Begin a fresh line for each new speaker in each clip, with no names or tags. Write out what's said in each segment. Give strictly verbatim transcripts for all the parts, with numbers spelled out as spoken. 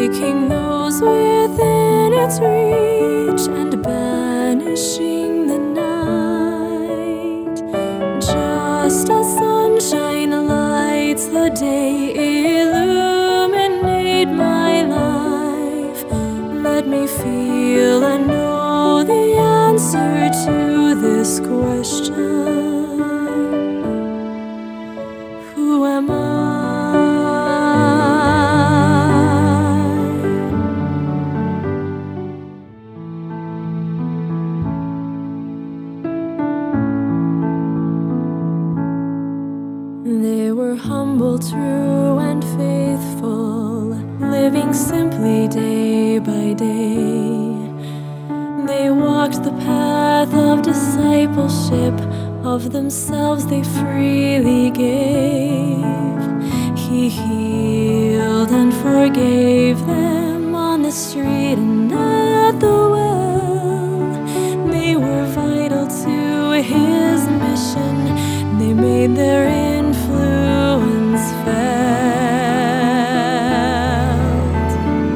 taking those within its reach and banishing the night. Just as sunshine lights the day, illuminate my life. Let me feel and know the answer to this question. Who am I? They were humble, true, and faithful, living simply day by day. They walked the path of discipleship, of themselves they freely gave. He healed and forgave them on the street and at the well. They were vital to his mission. They made their influence felt.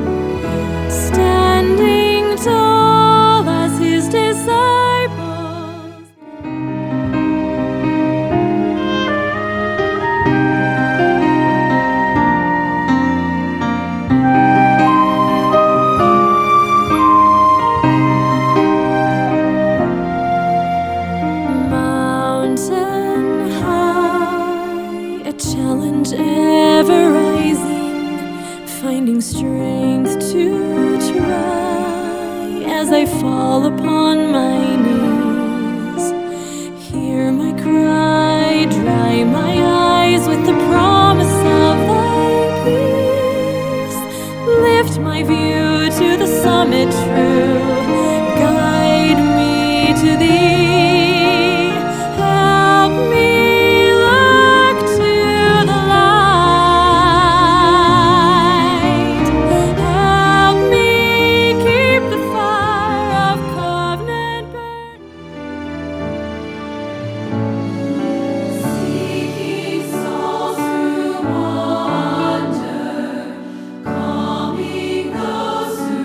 Standing tall as his disciples, mountain high, a challenge ever rising, finding strength to try as I fall upon my knees. Hear my cry, dry my eyes with the promise of thy peace. Lift my view to the summit true, guide me to thee. Help me look to the light. Help me keep the fire of covenant burning. Seeking souls who wander, calming those who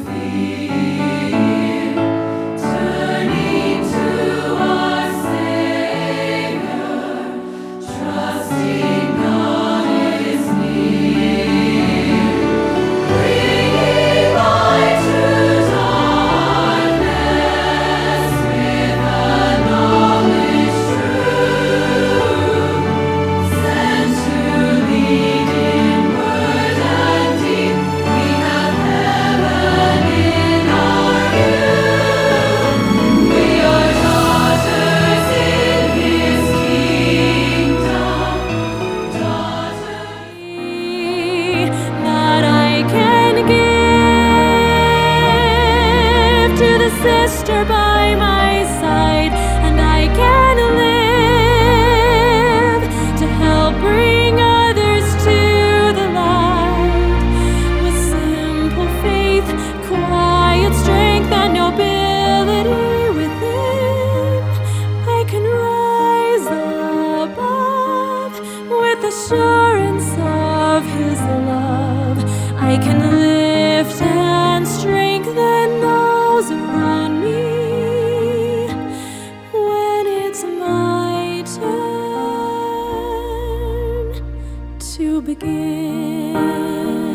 fear, turning to our Savior, trusting God is near. Bringing light to darkness with a knowledge true, sent to lead in word and deed. We have heaven in our view. We are daughters in His kingdom, daughters that I can give to the sister by my side, and I can live to help bring others to the light. With simple faith, quiet strength, and nobility within, I can rise above with assurance of His love. I can lift and strengthen those around me when it's my turn to begin.